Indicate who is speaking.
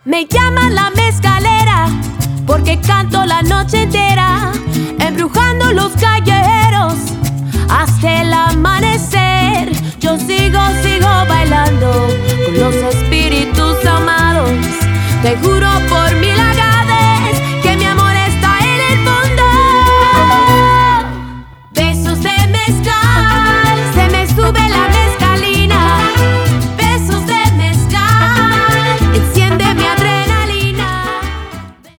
Speaker 1: Me llaman la mezcalera porque canto la noche entera, embrujando los callejeros hasta el amanecer. Yo sigo bailando con los espíritus amados. Te juro por mi